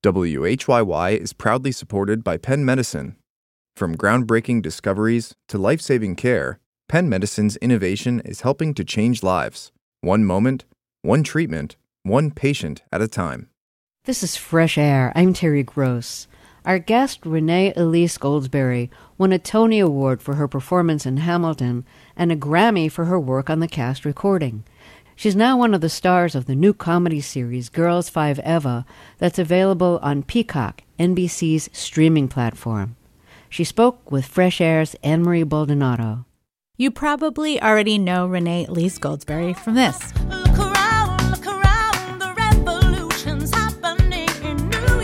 WHYY is proudly supported by Penn Medicine. From groundbreaking discoveries to life-saving care, Penn Medicine's innovation is helping to change lives. One moment, one treatment, one patient at a time. This is Fresh Air. I'm Terry Gross. Our guest, Renee Elise Goldsberry, won a Tony Award for her performance in Hamilton and a Grammy for her work on the cast recording. She's now one of the stars of the new comedy series Girls 5 Eva that's available on Peacock, NBC's streaming platform. She spoke with Fresh Air's Anne-Marie Baldonado. You probably already know Renee Elise Goldsberry from this. Look around, the revolution's happening in New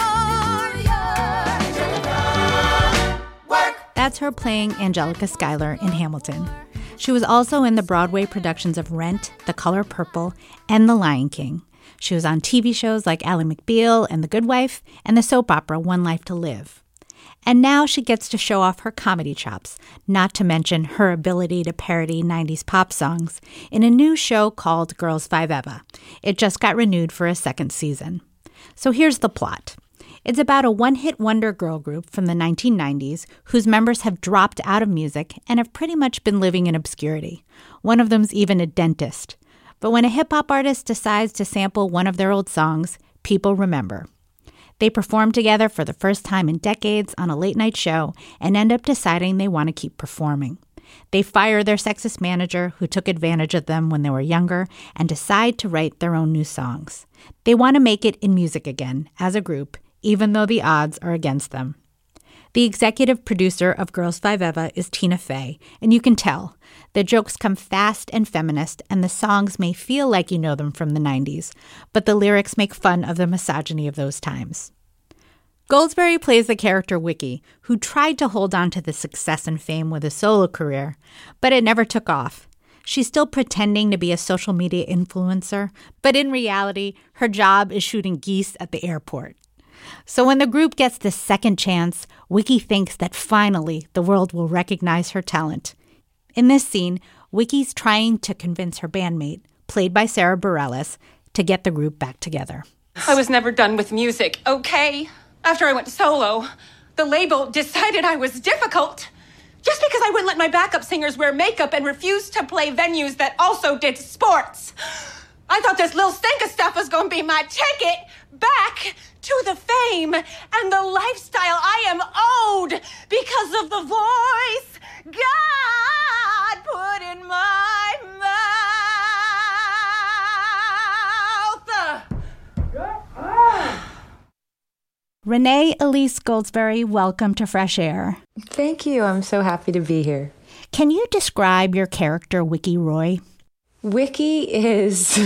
York. Work. That's her playing Angelica Schuyler in Hamilton. She was also in the Broadway productions of Rent, The Color Purple, and The Lion King. She was on TV shows like Ally McBeal and The Good Wife, and the soap opera One Life to Live. And now she gets to show off her comedy chops, not to mention her ability to parody 90s pop songs, in a new show called Girls 5 Eva. It just got renewed for a second season. So here's the plot. It's about a one-hit wonder girl group from the 1990s whose members have dropped out of music and have pretty much been living in obscurity. One of them's even a dentist. But when a hip-hop artist decides to sample one of their old songs, people remember. They perform together for the first time in decades on a late-night show and end up deciding they want to keep performing. They fire their sexist manager who took advantage of them when they were younger and decide to write their own new songs. They want to make it in music again, as a group, even though the odds are against them. The executive producer of Girls 5 Eva is Tina Fey, and you can tell. The jokes come fast and feminist, and the songs may feel like you know them from the 90s, but the lyrics make fun of the misogyny of those times. Goldsberry plays the character Wiki, who tried to hold on to the success and fame with a solo career, but it never took off. She's still pretending to be a social media influencer, but in reality, her job is shooting geese at the airport. So when the group gets this second chance, Wiki thinks that finally the world will recognize her talent. In this scene, Wiki's trying to convince her bandmate, played by Sarah Bareilles, to get the group back together. I was never done with music, okay? After I went solo, the label decided I was difficult. Just because I wouldn't let my backup singers wear makeup and refused to play venues that also did sports. I thought this Lil Stinka stuff was going to be my ticket back to the fame and the lifestyle I am owed because of the voice God put in my mouth. Renee Elise Goldsberry, welcome to Fresh Air. Thank you. I'm so happy to be here. Can you describe your character, Wiki Roy? Wiki is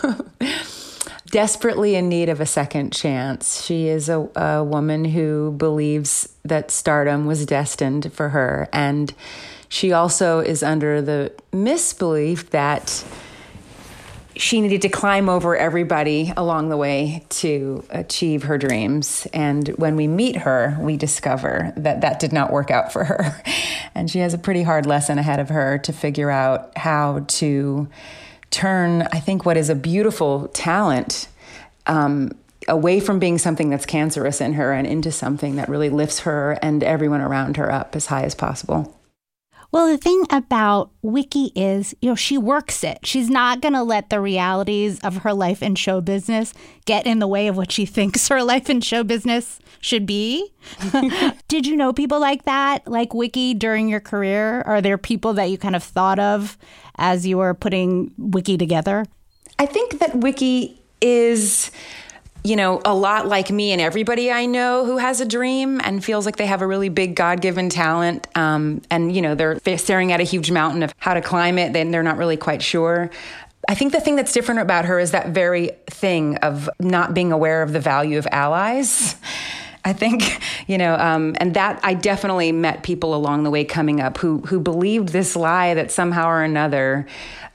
desperately in need of a second chance. She is a woman who believes that stardom was destined for her. And she also is under the misbelief that she needed to climb over everybody along the way to achieve her dreams. And when we meet her, we discover that that did not work out for her. And she has a pretty hard lesson ahead of her to figure out how to turn, I think, what is a beautiful talent away from being something that's cancerous in her and into something that really lifts her and everyone around her up as high as possible. Well, the thing about Wiki is, she works it. She's not going to let the realities of her life in show business get in the way of what she thinks her life in show business should be. Did you know people like that, like Wiki, during your career? Are there people that you kind of thought of as you were putting Wiki together? I think that Wiki is, a lot like me and everybody I know who has a dream and feels like they have a really big God-given talent. And they're staring at a huge mountain of how to climb it. Then they're not really quite sure. I think the thing that's different about her is that very thing of not being aware of the value of allies. I think, and that I definitely met people along the way coming up who believed this lie that somehow or another,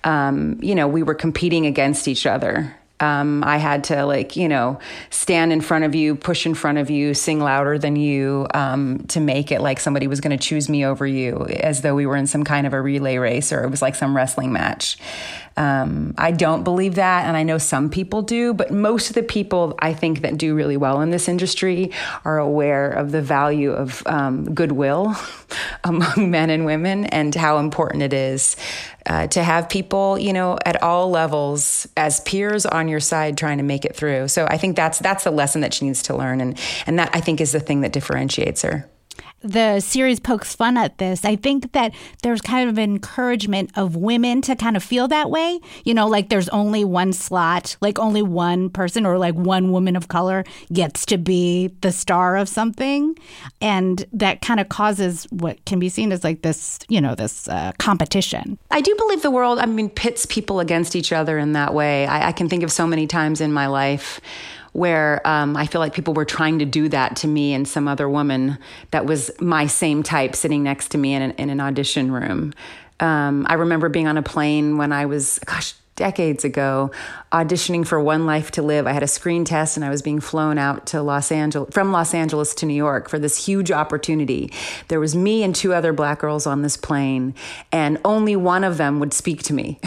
we were competing against each other. I had to stand in front of you, push in front of you, sing louder than you, to make it like somebody was going to choose me over you, as though we were in some kind of a relay race or it was like some wrestling match. I don't believe that, and I know some people do, but most of the people I think that do really well in this industry are aware of the value of goodwill among men and women, and how important it is to have people, at all levels as peers on your side trying to make it through. So I think that's the lesson that she needs to learn, and that I think is the thing that differentiates her. The series pokes fun at this. I think that there's kind of an encouragement of women to kind of feel that way. Like there's only one slot, like only one person or like one woman of color gets to be the star of something. And that kind of causes what can be seen as like this, this competition. I do believe the world, pits people against each other in that way. I can think of so many times in my life where I feel like people were trying to do that to me and some other woman that was my same type sitting next to me in an audition room. I remember being on a plane when I was, decades ago, auditioning for One Life to Live. I had a screen test and I was being flown out to from Los Angeles to New York for this huge opportunity. There was me and 2 other Black girls on this plane, and only one of them would speak to me.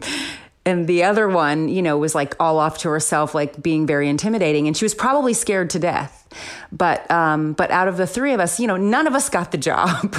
And the other one, was like all off to herself, like being very intimidating. And she was probably scared to death. But out of the 3 of us, none of us got the job.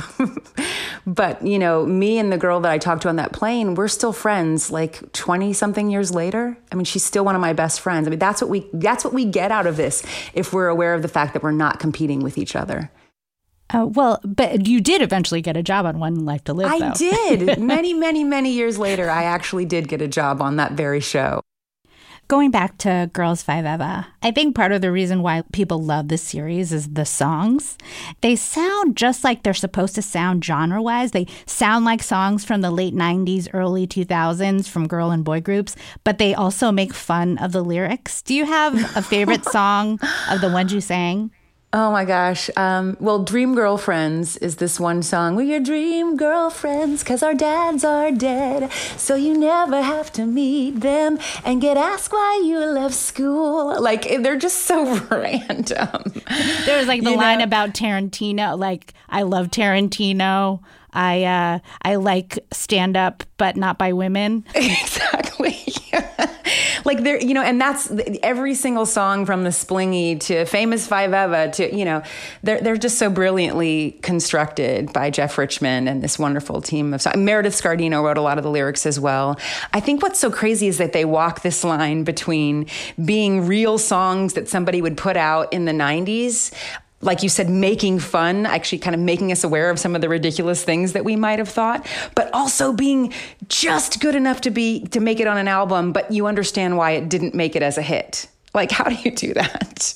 But, me and the girl that I talked to on that plane, we're still friends like 20 something years later. She's still one of my best friends. That's what we get out of this if we're aware of the fact that we're not competing with each other. Well, but you did eventually get a job on One Life to Live, though. I did. Many, many, many years later, I actually did get a job on that very show. Going back to Girls Five Eva, I think part of the reason why people love this series is the songs. They sound just like they're supposed to sound genre-wise. They sound like songs from the late 90s, early 2000s from girl and boy groups, but they also make fun of the lyrics. Do you have a favorite song of the ones you sang? Oh my gosh. Well, Dream Girlfriends is this one song. We're your dream girlfriends 'cause our dads are dead. So you never have to meet them and get asked why you left school. Like, they're just so random. There's like the line about Tarantino, like, I love Tarantino. I like stand up, but not by women. Exactly. Like there, and that's every single song from the Splingy to Famous Five Eva to, they're just so brilliantly constructed by Jeff Richmond and this wonderful team of songs. Meredith Scardino wrote a lot of the lyrics as well. I think what's so crazy is that they walk this line between being real songs that somebody would put out in the 90s, like you said, making fun, actually kind of making us aware of some of the ridiculous things that we might have thought, but also being just good enough to make it on an album, but you understand why it didn't make it as a hit. Like, how do you do that?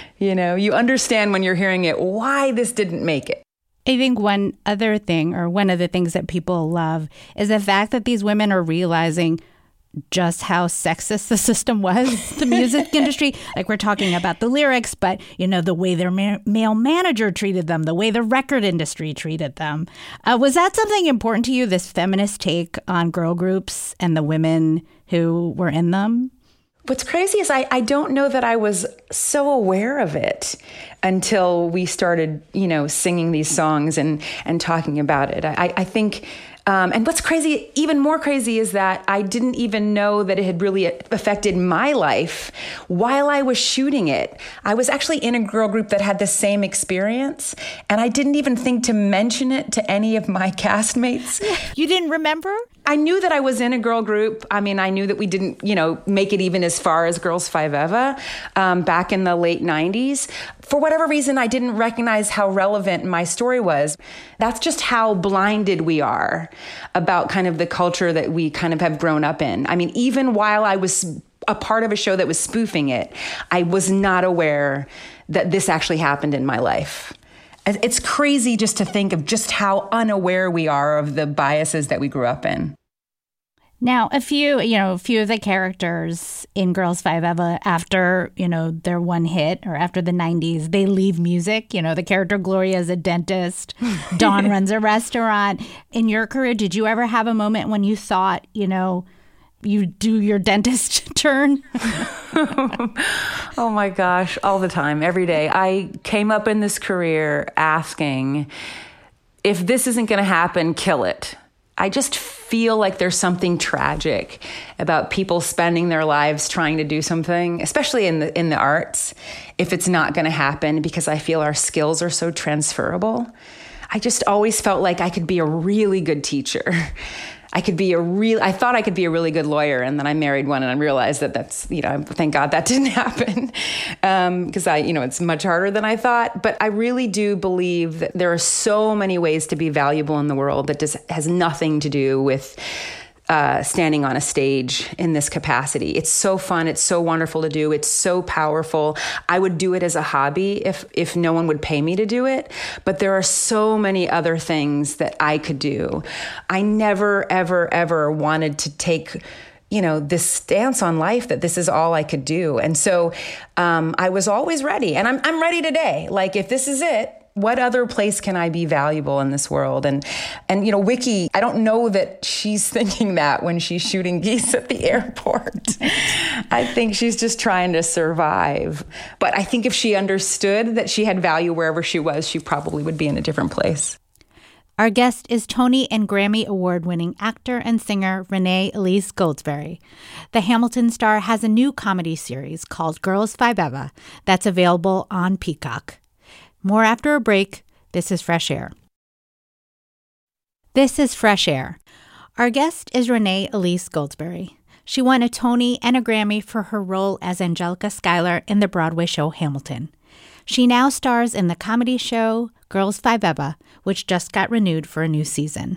You understand when you're hearing it, why this didn't make it. I think one other thing, or one of the things that people love, is the fact that these women are realizing just how sexist the system was, the music industry. Like, we're talking about the lyrics, but, the way their male manager treated them, the way the record industry treated them. Was that something important to you, this feminist take on girl groups and the women who were in them? What's crazy is I don't know that I was so aware of it until we started, singing these songs and talking about it. I think... and what's crazy, even more crazy, is that I didn't even know that it had really affected my life while I was shooting it. I was actually in a girl group that had the same experience, and I didn't even think to mention it to any of my castmates. You didn't remember? I knew that I was in a girl group. I knew that we didn't, make it even as far as Girls Five Eva back in the late 90s. For whatever reason, I didn't recognize how relevant my story was. That's just how blinded we are about kind of the culture that we kind of have grown up in. Even while I was a part of a show that was spoofing it, I was not aware that this actually happened in my life. It's crazy just to think of just how unaware we are of the biases that we grew up in. Now, a few of the characters in Girls Five Eva, after, their one hit or after the 90s, they leave music. The character Gloria is a dentist. Dawn runs a restaurant. In your career, did you ever have a moment when you thought, you do your dentist turn? Oh my gosh, all the time, every day. I came up in this career asking, if this isn't going to happen, kill it. I just feel like there's something tragic about people spending their lives trying to do something, especially in the arts, if it's not going to happen, because I feel our skills are so transferable. I just always felt like I could be a really good teacher. I thought I could be a really good lawyer, and then I married one, and I realized that that's, thank God that didn't happen, because it's much harder than I thought. But I really do believe that there are so many ways to be valuable in the world that just has nothing to do with standing on a stage in this capacity. It's so fun. It's so wonderful to do. It's so powerful. I would do it as a hobby if no one would pay me to do it. But there are so many other things that I could do. I never, ever, ever wanted to take this stance on life that this is all I could do. And so I was always ready. And I'm ready today. Like, if this is it, what other place can I be valuable in this world? And Wiki, I don't know that she's thinking that when she's shooting geese at the airport. I think she's just trying to survive. But I think if she understood that she had value wherever she was, she probably would be in a different place. Our guest is Tony and Grammy Award-winning actor and singer Renee Elise Goldsberry. The Hamilton star has a new comedy series called Girls Five Eva that's available on Peacock. More after a break. This is Fresh Air. This is Fresh Air. Our guest is Renee Elise Goldsberry. She won a Tony and a Grammy for her role as Angelica Schuyler in the Broadway show Hamilton. She now stars in the comedy show Girls Five Eva, which just got renewed for a new season.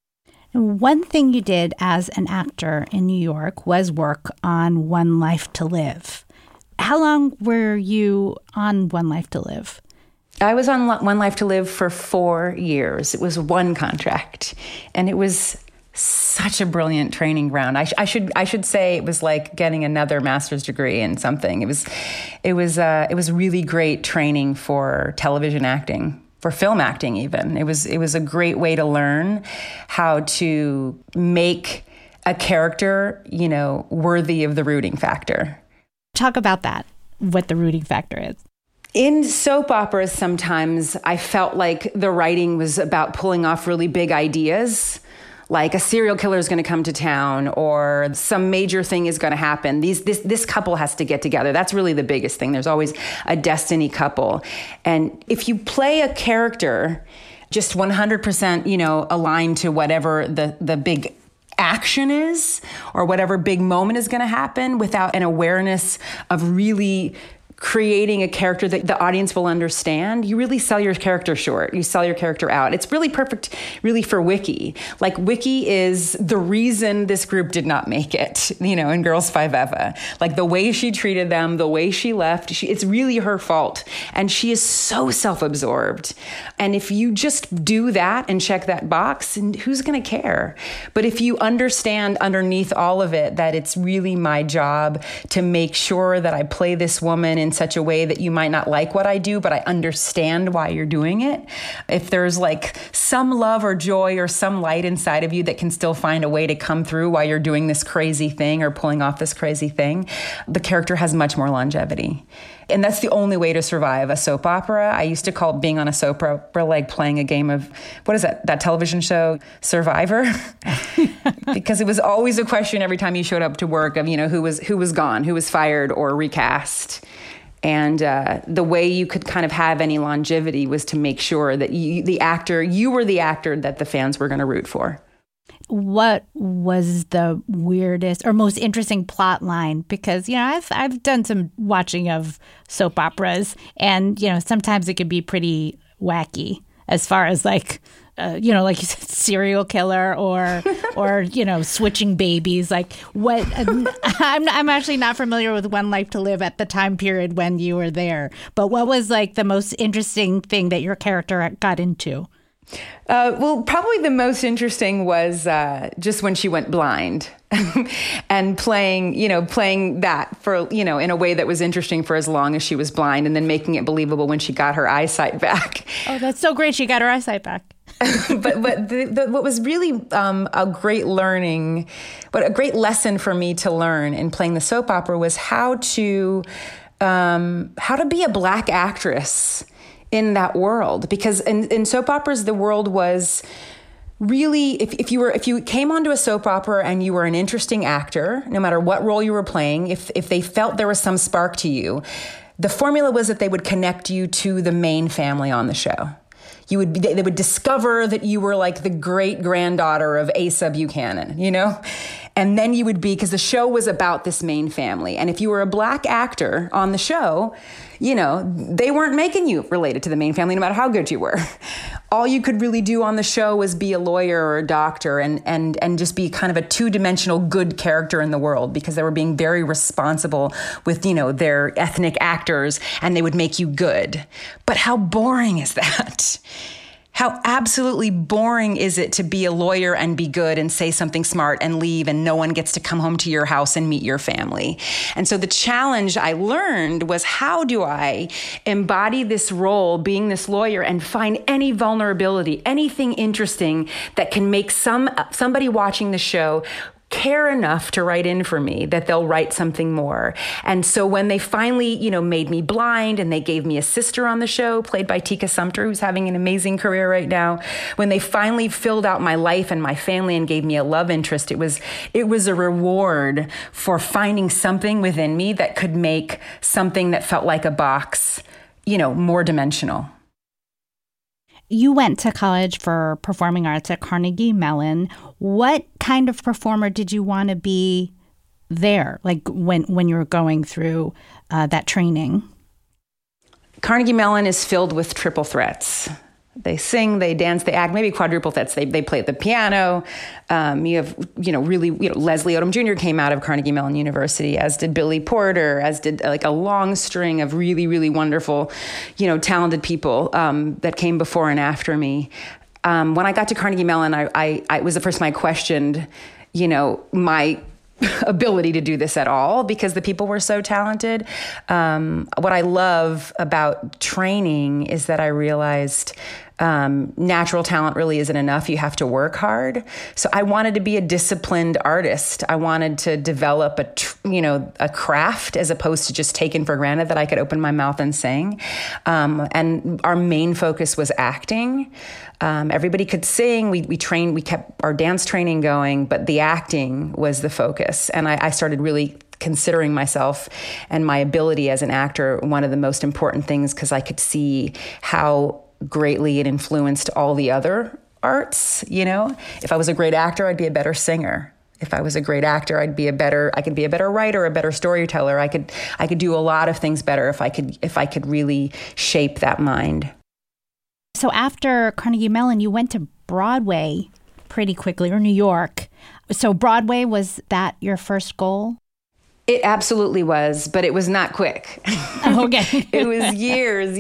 One thing you did as an actor in New York was work on One Life to Live. How long were you on One Life to Live? I was on One Life to Live for 4 years. It was one contract, and it was such a brilliant training ground. I should say it was like getting another master's degree in something. It was really great training for television acting, for film acting even. It was a great way to learn how to make a character, worthy of the rooting factor. Talk about that, what the rooting factor is. In soap operas, sometimes I felt like the writing was about pulling off really big ideas, like a serial killer is going to come to town or some major thing is going to happen. This couple has to get together. That's really the biggest thing. There's always a destiny couple. And if you play a character just 100%, aligned to whatever the big action is or whatever big moment is going to happen without an awareness of really creating a character that the audience will understand, you really sell your character short. You sell your character out. It's really perfect, really, for Wiki. Like, Wiki is the reason this group did not make it, in Girls Five Eva. Like, the way she treated them, the way she left, it's really her fault. And she is so self-absorbed. And if you just do that and check that box, and who's going to care? But if you understand underneath all of it that it's really my job to make sure that I play this woman in such a way that you might not like what I do, but I understand why you're doing it. If there's like some love or joy or some light inside of you that can still find a way to come through while you're doing this crazy thing or pulling off this crazy thing, the character has much more longevity. And that's the only way to survive a soap opera. I used to call being on a soap opera like playing a game of, what is that television show, Survivor? Because it was always a question every time you showed up to work of, who was gone, who was fired or recast. And the way you could kind of have any longevity was to make sure that you were the actor that the fans were going to root for. What was the weirdest or most interesting plot line? Because, I've done some watching of soap operas, and, sometimes it could be pretty wacky as far as like you said, serial killer or switching babies. Like, what? I'm actually not familiar with One Life to Live at the time period when you were there. But what was like the most interesting thing that your character got into? Well, probably the most interesting was just when she went blind and playing that for, in a way that was interesting for as long as she was blind, and then making it believable when she got her eyesight back. Oh, that's so great. She got her eyesight back. but what was really a great lesson for me to learn in playing the soap opera was how to be a Black actress in that world. Because in soap operas, the world was really, if you came onto a soap opera and you were an interesting actor, no matter what role you were playing, if they felt there was some spark to you, the formula was that they would connect you to the main family on the show. They would discover that you were like the great granddaughter of Asa Buchanan, you know? And then you would be, because the show was about this main family. And if you were a black actor on the show, you know, they weren't making you related to the main family, no matter how good you were. All you could really do on the show was be a lawyer or a doctor and just be kind of a two-dimensional good character in the world, because they were being very responsible with, you know, their ethnic actors, and they would make you good. But how boring is that? How absolutely boring is it to be a lawyer and be good and say something smart and leave, and no one gets to come home to your house and meet your family? And so the challenge I learned was, how do I embody this role, being this lawyer, and find any vulnerability, anything interesting that can make somebody watching the show care enough to write in for me that they'll write something more. And so when they finally, you know, made me blind, and they gave me a sister on the show played by Tika Sumpter, who's having an amazing career right now, when they finally filled out my life and my family and gave me a love interest, it was a reward for finding something within me that could make something that felt like a box, you know, more dimensional. You went to college for performing arts at Carnegie Mellon. What kind of performer did you want to be there, like when you were going through that training? Carnegie Mellon is filled with triple threats. They sing, they dance, they act, maybe quadruple threats. They play the piano. You have, Leslie Odom Jr. came out of Carnegie Mellon University, as did Billy Porter, as did like a long string of really, really wonderful, talented people that came before and after me. When I got to Carnegie Mellon, I was the first time I questioned, my ability to do this at all, because the people were so talented. What I love about training is that I realized natural talent really isn't enough. You have to work hard. So I wanted to be a disciplined artist. I wanted to develop a craft, as opposed to just taking for granted that I could open my mouth and sing. And our main focus was acting. Everybody could sing. We trained, we kept our dance training going, but the acting was the focus. And I started really considering myself and my ability as an actor one of the most important things, because I could see how greatly it influenced all the other arts. If I was a great actor, I'd be a better singer. If I was a great actor, I could be a better writer, a better storyteller. I could do a lot of things better if I could really shape that mind. So after Carnegie Mellon, you went to Broadway pretty quickly, or New York. So Broadway, was that your first goal? It absolutely was, but it was not quick. Okay. It was years.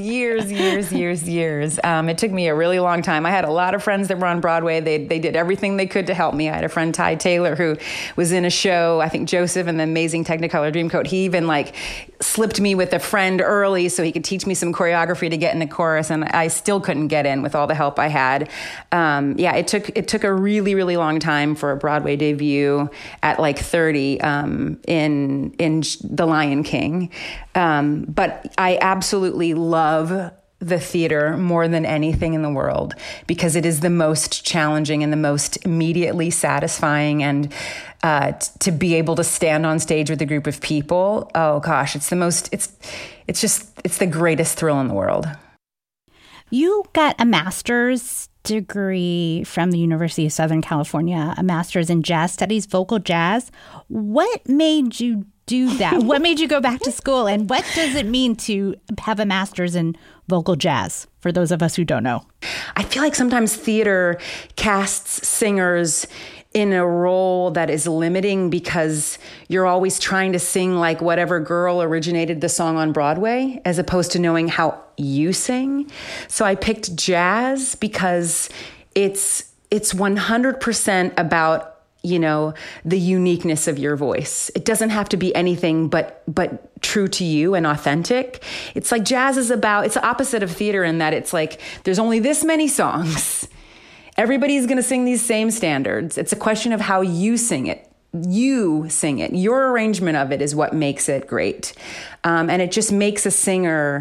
It took me a really long time. I had a lot of friends that were on Broadway. They did everything they could to help me. I had a friend, Ty Taylor, who was in a show, I think Joseph and the Amazing Technicolor Dreamcoat. He even slipped me with a friend early so he could teach me some choreography to get in a chorus, and I still couldn't get in with all the help I had. It took a really, really long time for a Broadway debut at 30 in The Lion King. But I absolutely love the theater more than anything in the world, because it is the most challenging and the most immediately satisfying. And to be able to stand on stage with a group of people, oh gosh, it's the greatest thrill in the world. You got a master's degree from the University of Southern California, a master's in jazz studies, vocal jazz. What made you do that? What made you go back to school? And what does it mean to have a master's in vocal jazz, for those of us who don't know? I feel like sometimes theater casts singers in a role that is limiting, because you're always trying to sing like whatever girl originated the song on Broadway, as opposed to knowing how you sing. So I picked jazz because it's 100% about, the uniqueness of your voice. It doesn't have to be anything but true to you and authentic. It's like jazz is it's the opposite of theater, in that it's like there's only this many songs. Everybody's going to sing these same standards. It's a question of how you sing it. You sing it. Your arrangement of it is what makes it great. And it just makes a singer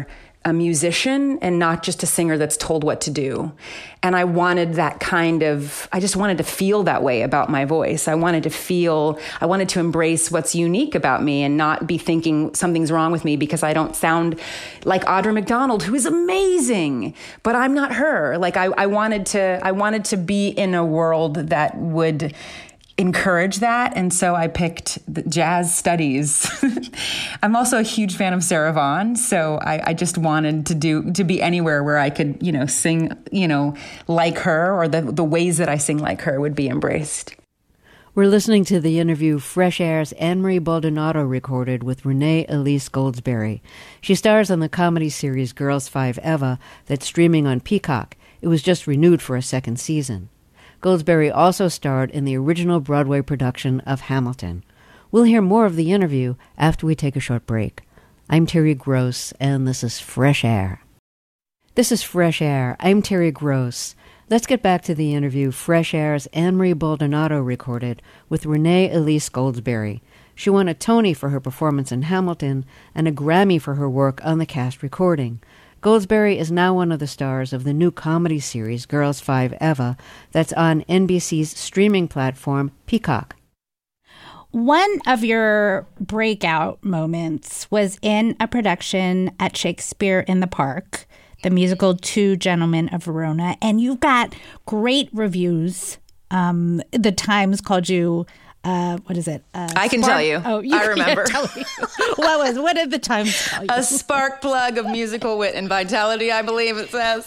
a musician and not just a singer that's told what to do. And I wanted that I just wanted to feel that way about my voice. I wanted to embrace what's unique about me and not be thinking something's wrong with me because I don't sound like Audra McDonald, who is amazing, but I'm not her. Like I wanted to be in a world that would encourage that. And so I picked the jazz studies. I'm also a huge fan of Sarah Vaughan. So I just wanted to be anywhere where I could, sing, like her, or the ways that I sing like her would be embraced. We're listening to the interview Fresh Air's Anne-Marie Baldonado recorded with Renee Elise Goldsberry. She stars on the comedy series Girls 5 Eva that's streaming on Peacock. It was just renewed for a second season. Goldsberry also starred in the original Broadway production of Hamilton. We'll hear more of the interview after we take a short break. I'm Terry Gross, and this is Fresh Air. This is Fresh Air. I'm Terry Gross. Let's get back to the interview Fresh Air's Anne-Marie Baldonado recorded with Renee Elise Goldsberry. She won a Tony for her performance in Hamilton and a Grammy for her work on the cast recording. Goldsberry is now one of the stars of the new comedy series Girls 5 Eva that's on NBC's streaming platform Peacock. One of your breakout moments was in a production at Shakespeare in the Park, the musical Two Gentlemen of Verona, and you've got great reviews. The Times called you... what is it? I can tell you. Oh, I remember. Tell me. What did the Times call you? A spark plug of musical wit and vitality, I believe it says.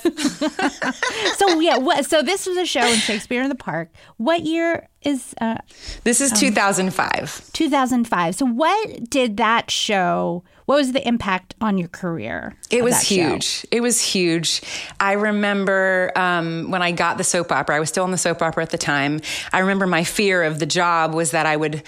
So this was a show in Shakespeare in the Park. What year is? This is 2005. 2005. So what did that show? What was the impact on your career? It was huge. It was huge. I remember when I got the soap opera, I was still in the soap opera at the time. I remember my fear of the job was that I would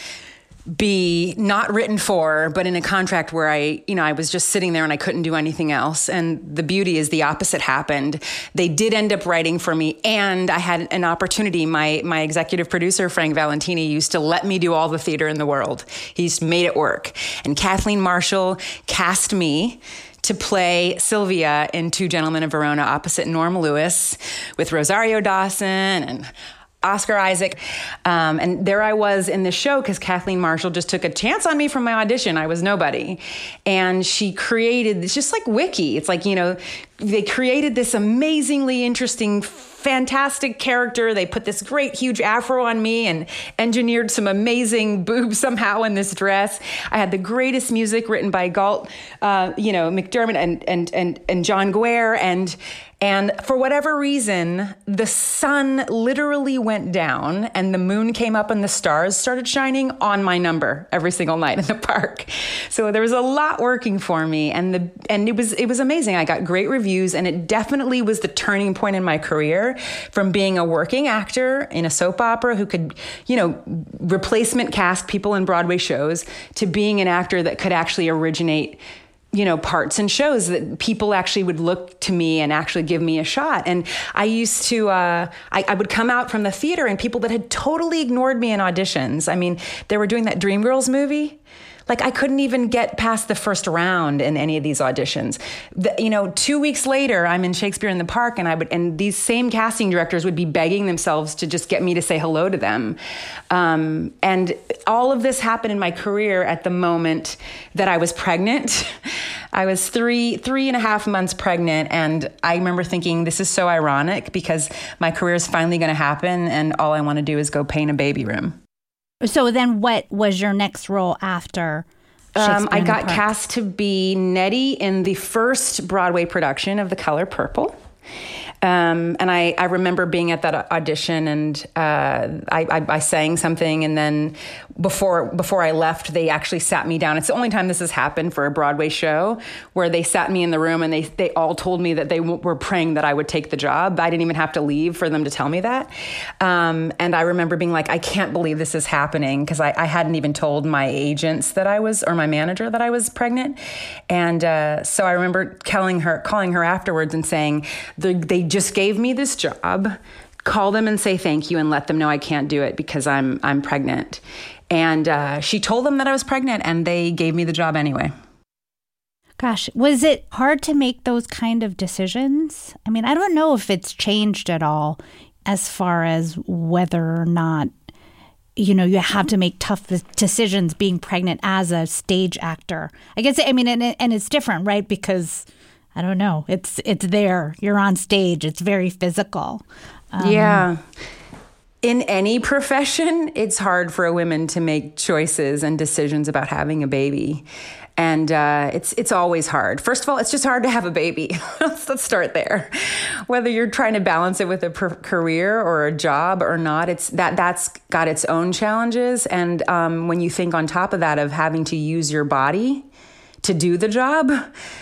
be not written for, but in a contract where I was just sitting there and I couldn't do anything else. And the beauty is the opposite happened. They did end up writing for me, and I had an opportunity. My executive producer, Frank Valentini, used to let me do all the theater in the world. He's made it work. And Kathleen Marshall cast me to play Sylvia in Two Gentlemen of Verona opposite Norm Lewis with Rosario Dawson and Oscar Isaac. And there I was in the show because Kathleen Marshall just took a chance on me from my audition. I was nobody. And she created, it's just like Wiki. It's like, they created this amazingly interesting, fantastic character. They put this great, huge afro on me and engineered some amazing boobs somehow in this dress. I had the greatest music written by Galt, McDermott and John Guare. And for whatever reason, the sun literally went down and the moon came up and the stars started shining on my number every single night in the park. So there was a lot working for me, and it was amazing. I got great reviews, and it definitely was the turning point in my career from being a working actor in a soap opera who could, replacement cast people in Broadway shows to being an actor that could actually originate parts and shows that people actually would look to me and actually give me a shot. And I used to, I would come out from the theater and people that had totally ignored me in auditions. I mean, they were doing that Dreamgirls movie. Like, I couldn't even get past the first round in any of these auditions. 2 weeks later, I'm in Shakespeare in the Park, and these same casting directors would be begging themselves to just get me to say hello to them. And all of this happened in my career at the moment that I was pregnant. I was three and a half months pregnant, and I remember thinking, this is so ironic because my career is finally going to happen, and all I want to do is go paint a baby room. So then what was your next role after Shakespeare I in the got Park? cast to be Nettie in the first Broadway production of The Color Purple. And I remember being at that audition, and I sang something, and then before I left, they actually sat me down. It's the only time this has happened for a Broadway show, where they sat me in the room and they all told me that they were praying that I would take the job. I didn't even have to leave for them to tell me that. And I remember being like, I can't believe this is happening, because I hadn't even told my agents that I was, or my manager, that I was pregnant. And so I remember calling her afterwards and saying, they just gave me this job. Call them and say thank you and let them know I can't do it because I'm pregnant. And she told them that I was pregnant, and they gave me the job anyway. Gosh, was it hard to make those kind of decisions? I mean, I don't know if it's changed at all as far as whether or not, you know, you have to make tough decisions being pregnant as a stage actor. I guess, I mean, and it's different, right? Because, I don't know, it's there. You're on stage. It's very physical. Yeah. In any profession, it's hard for a woman to make choices and decisions about having a baby. And it's always hard. First of all, it's just hard to have a baby. Let's start there. Whether you're trying to balance it with a career or a job or not, that's got its own challenges. And when you think on top of that of having to use your body to do the job,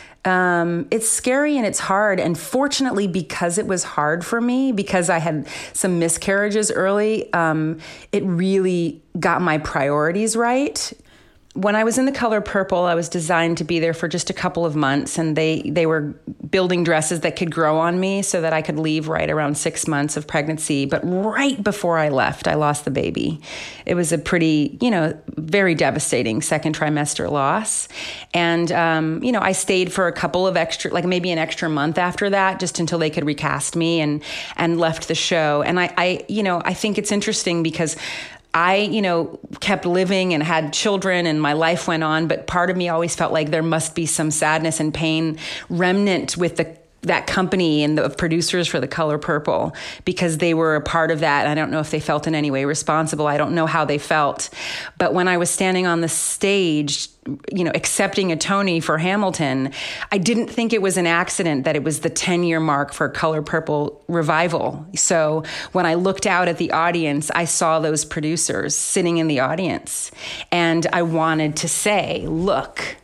it's scary and it's hard. And fortunately, because it was hard for me, because I had some miscarriages early, it really got my priorities right. When I was in The Color Purple, I was designed to be there for just a couple of months, and they were building dresses that could grow on me so that I could leave right around 6 months of pregnancy. But right before I left, I lost the baby. It was a pretty, very devastating second trimester loss. And, I stayed for a couple of extra, like maybe an extra month after that, just until they could recast me and left the show. And I think it's interesting because I, kept living and had children and my life went on, but part of me always felt like there must be some sadness and pain remnant with that company and the producers for The Color Purple, because they were a part of that. I don't know if they felt in any way responsible. I don't know how they felt. But when I was standing on the stage, accepting a Tony for Hamilton, I didn't think it was an accident that it was the 10-year mark for Color Purple revival. So when I looked out at the audience, I saw those producers sitting in the audience. And I wanted to say, look,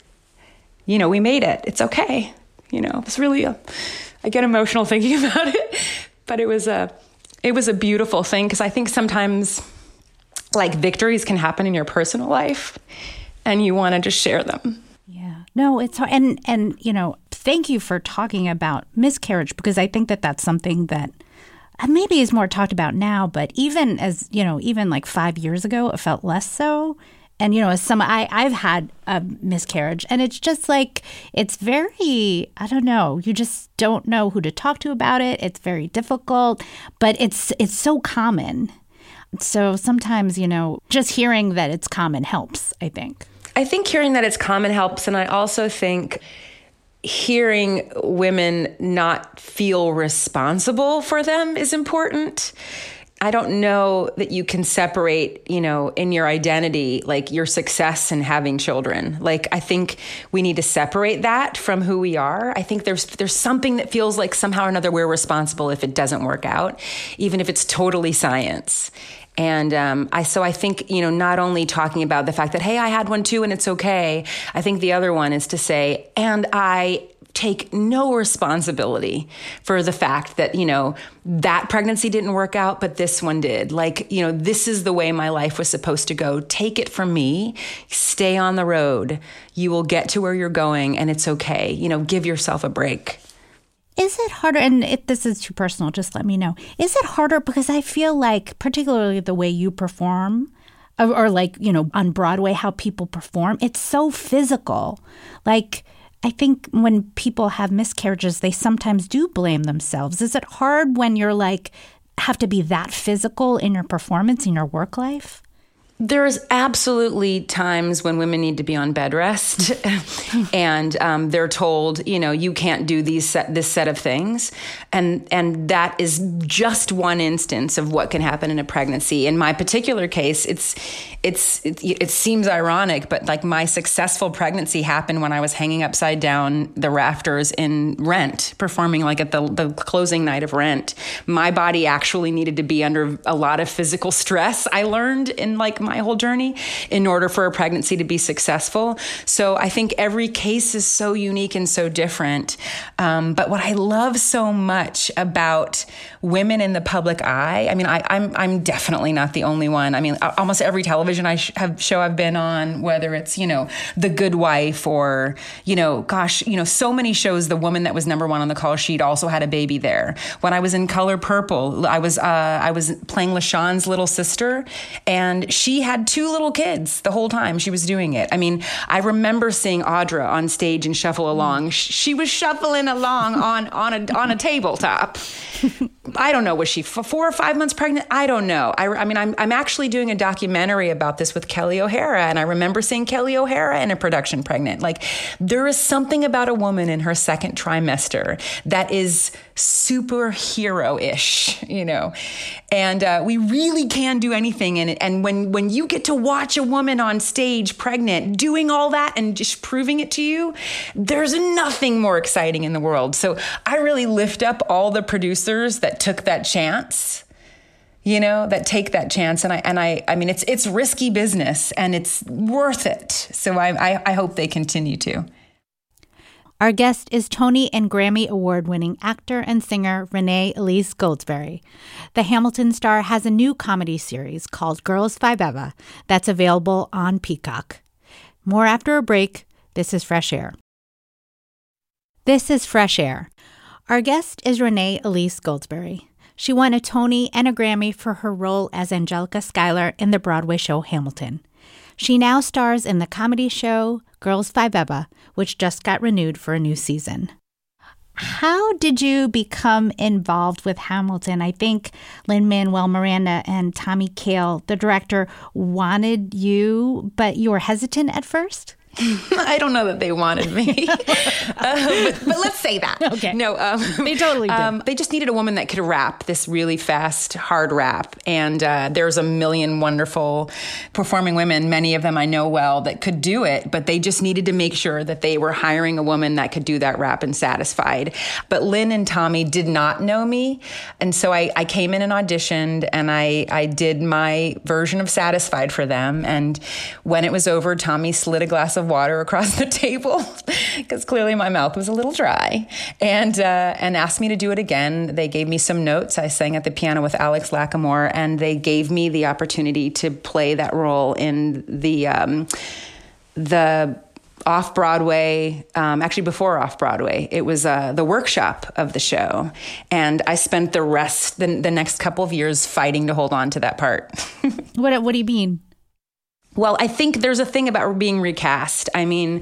we made it. It's okay. It's really I get emotional thinking about it, but it was a beautiful thing, because I think sometimes like victories can happen in your personal life and you want to just share them. Yeah. No, it's hard. And thank you for talking about miscarriage, because I think that that's something that maybe is more talked about now, but even as, even like 5 years ago, it felt less so. And, I've had a miscarriage, and it's just like, it's very, I don't know, you just don't know who to talk to about it. It's very difficult, but it's so common. So sometimes, just hearing that it's common helps, I think. I think hearing that it's common helps. And I also think hearing women not feel responsible for them is important. I don't know that you can separate, in your identity, like your success in having children. Like, I think we need to separate that from who we are. I think there's something that feels like somehow or another we're responsible if it doesn't work out, even if it's totally science. And I think, not only talking about the fact that, hey, I had one too and it's okay. I think the other one is to say, and I take no responsibility for the fact that, that pregnancy didn't work out, but this one did. Like, this is the way my life was supposed to go. Take it from me. Stay on the road. You will get to where you're going, and it's okay. Give yourself a break. Is it harder, and if this is too personal, just let me know. Is it harder? Because I feel like, particularly the way you perform, or like, on Broadway, how people perform, it's so physical. Like, I think when people have miscarriages, they sometimes do blame themselves. Is it hard when you're like, have to be that physical in your performance, in your work life? There's absolutely times when women need to be on bed rest and they're told, you can't do this set of things. And that is just one instance of what can happen in a pregnancy. In my particular case, it seems ironic, but like my successful pregnancy happened when I was hanging upside down the rafters in Rent, performing like at the closing night of Rent. My body actually needed to be under a lot of physical stress, I learned in like my whole journey, in order for a pregnancy to be successful. So I think every case is so unique and so different. But what I love so much about women in the public eye, I mean, I'm definitely not the only one. I mean, almost every television television show I've been on, whether it's, The Good Wife or, so many shows, the woman that was number one on the call sheet also had a baby there. When I was in Color Purple, I was playing LaShawn's little sister, and she had 2 little kids the whole time she was doing it. I mean, I remember seeing Audra on stage and Shuffle Along. She was shuffling along on a tabletop. I don't know, was she 4 or 5 months pregnant? I don't know. I mean, I'm actually doing a documentary about this with Kelly O'Hara, and I remember seeing Kelly O'Hara in a production pregnant. Like, there is something about a woman in her second trimester that is superhero-ish, and we really can do anything. And when you get to watch a woman on stage pregnant doing all that and just proving it to you, there's nothing more exciting in the world. So I really lift up all the producers that took that chance, that take that chance. And I mean, it's risky business and it's worth it. So I hope they continue to. Our guest is Tony and Grammy Award-winning actor and singer Renee Elise Goldsberry. The Hamilton star has a new comedy series called Girls Five Eva that's available on Peacock. More after a break. This is Fresh Air. This is Fresh Air. Our guest is Renee Elise Goldsberry. She won a Tony and a Grammy for her role as Angelica Schuyler in the Broadway show Hamilton. She now stars in the comedy show Girls Five Eva, which just got renewed for a new season. How did you become involved with Hamilton? I think Lin-Manuel Miranda and Tommy Kail, the director, wanted you, but you were hesitant at first? I don't know that they wanted me, but let's say that. Okay. No, they totally did. They just needed a woman that could rap this really fast, hard rap. And there's a million wonderful performing women, many of them I know well, that could do it, but they just needed to make sure that they were hiring a woman that could do that rap and Satisfied. But Lynn and Tommy did not know me. And so I came in and auditioned, and I did my version of Satisfied for them. And when it was over, Tommy slid a glass of water across the table because clearly my mouth was a little dry, and asked me to do it again. They gave me some notes. I sang at the piano with Alex Lacamoire, and they gave me the opportunity to play that role in the off-Broadway, actually before off-Broadway. It was the workshop of the show, and I spent the next couple of years fighting to hold on to that part. What do you mean? Well, I think there's a thing about being recast. I mean,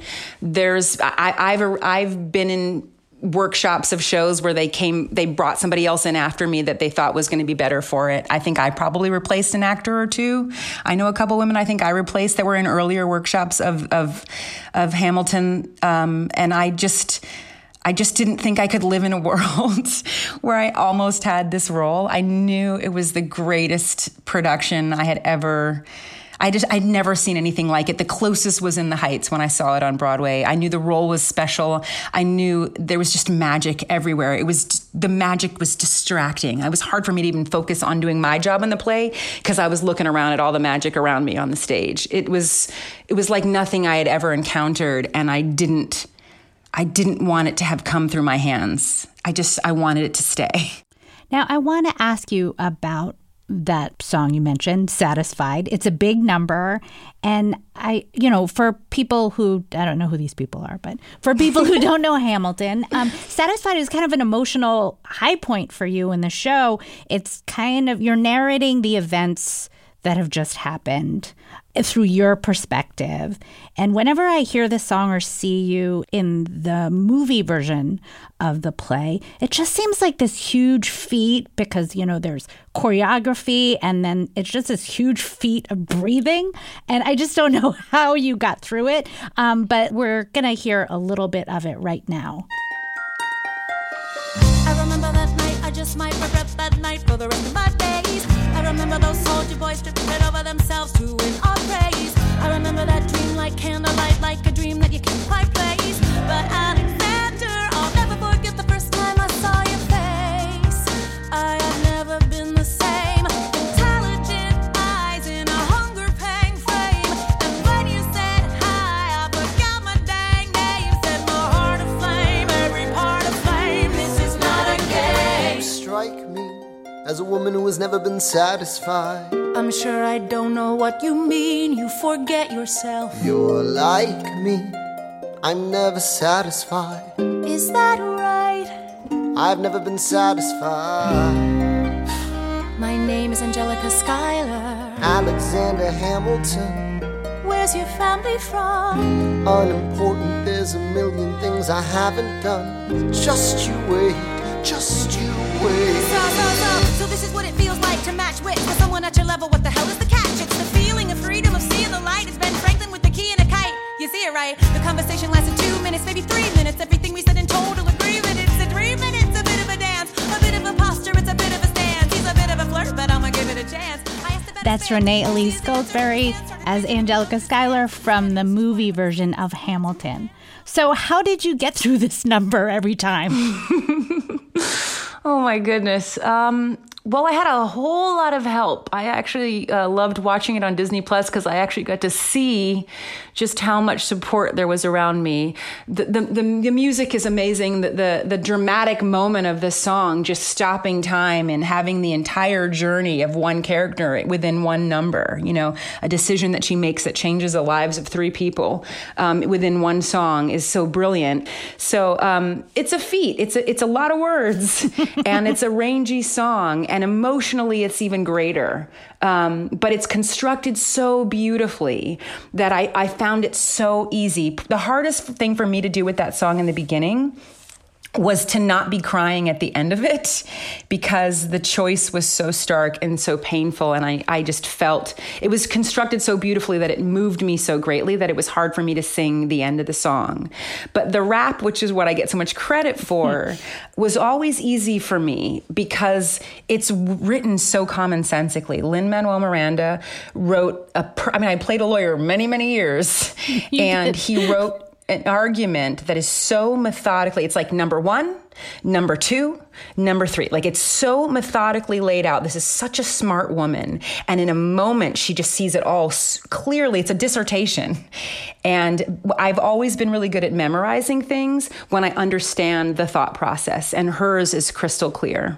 I've been in workshops of shows where they brought somebody else in after me that they thought was going to be better for it. I think I probably replaced an actor or two. I know a couple women I think I replaced that were in earlier workshops of Hamilton, and I just didn't think I could live in a world where I almost had this role. I knew it was the greatest production I had ever. I'd never seen anything like it. The closest was In the Heights when I saw it on Broadway. I knew the role was special. I knew there was just magic everywhere. The magic was distracting. It was hard for me to even focus on doing my job in the play because I was looking around at all the magic around me on the stage. It was like nothing I had ever encountered, and I didn't want it to have come through my hands. I wanted it to stay. Now, I want to ask you about that song you mentioned, Satisfied. It's a big number. And for people who, I don't know who these people are, but for people who don't know Hamilton, Satisfied is kind of an emotional high point for you in the show. It's kind of, you're narrating the events that have just happened through your perspective. And whenever I hear this song or see you in the movie version of the play, it just seems like this huge feat because, there's choreography and then it's just this huge feat of breathing. And I just don't know how you got through it. But we're going to hear a little bit of it right now. I remember that night, I just might regret that night for the rest of my days. I remember those soldier boys tripping over themselves to win our praise. I remember that dream like candlelight, like a dream that you can't quite place. But Alexander, I'll never forget the first time I saw your face. I have never been the same. Intelligent eyes in a hunger-pang frame. And when you said hi, I forgot my dang name. Set my heart aflame, every part aflame. This is not a game. You strike me as a woman who has never been satisfied. I'm sure I don't know what you mean. You forget yourself. You're like me, I'm never satisfied. Is that right? I've never been satisfied. My name is Angelica Schuyler. Alexander Hamilton. Where's your family from? Unimportant, there's a million things I haven't done. Just you wait, just you wait. So this is what it feels like to match wits with someone at your level. What the hell is the catch? It's the feeling of freedom, of seeing the light. It's Ben Franklin with the key and a kite. You see it right? The conversation lasted 2 minutes, maybe 3 minutes. Everything we said in total agreement. It's a dream and it's a bit of a dance, a bit of a posture, it's a bit of a stance. He's a bit of a flirt, but I'ma give it a chance. That's Renee Elise Goldsberry as Angelica Schuyler from the movie version of Hamilton. So how did you get through this number every time? Oh, my goodness. Well, I had a whole lot of help. I actually loved watching it on Disney Plus because I actually got to see just how much support there was around me. The music is amazing. The dramatic moment of the song, just stopping time and having the entire journey of one character within one number, you know, a decision that she makes that changes the lives of 3 people within one song is so brilliant. So it's a feat. It's a lot of words and it's a rangy song. And emotionally, it's even greater. But it's constructed so beautifully that I found it so easy. The hardest thing for me to do with that song in the beginning was to not be crying at the end of it because the choice was so stark and so painful. And I just felt it was constructed so beautifully that it moved me so greatly that it was hard for me to sing the end of the song. But the rap, which is what I get so much credit for, was always easy for me because it's written so commonsensically. Lin-Manuel Miranda wrote I played a lawyer many, many years, and he wrote an argument that is so methodically, it's like number 1, number 2, number 3. Like it's so methodically laid out. This is such a smart woman. And in a moment, she just sees it all clearly. It's a dissertation. And I've always been really good at memorizing things when I understand the thought process. And hers is crystal clear.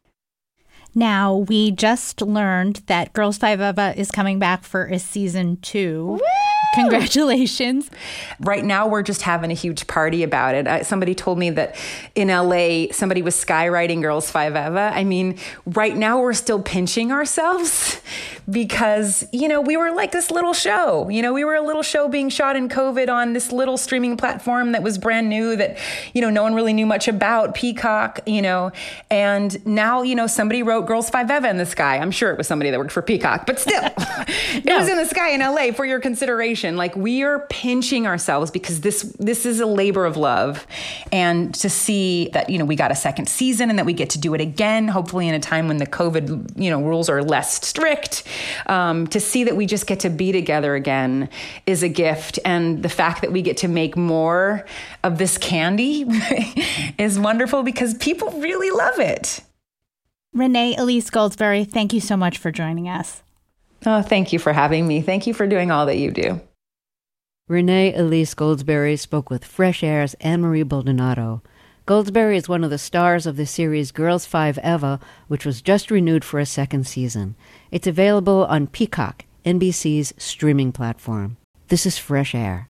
Now, we just learned that Girls 5 Eva is coming back for a season 2. Woo! Congratulations. Right now, we're just having a huge party about it. Somebody told me that in LA, somebody was skywriting Girls 5 Eva. I mean, right now, we're still pinching ourselves because, you know, we were like this little show. You know, we were a little show being shot in COVID on this little streaming platform that was brand new that, you know, no one really knew much about, Peacock, you know. And now, you know, somebody wrote Girls 5 Eva in the sky. I'm sure it was somebody that worked for Peacock, but still, it was in the sky in LA for your consideration. Like we are pinching ourselves because this is a labor of love. And to see that, you know, we got a second season and that we get to do it again, hopefully in a time when the COVID, you know, rules are less strict, to see that we just get to be together again is a gift. And the fact that we get to make more of this candy is wonderful because people really love it. Renee Elise Goldsberry, thank you so much for joining us. Oh, thank you for having me. Thank you for doing all that you do. Renee Elise Goldsberry spoke with Fresh Air's Anne-Marie Baldonado. Goldsberry is one of the stars of the series Girls 5 Eva, which was just renewed for a second season. It's available on Peacock, NBC's streaming platform. This is Fresh Air.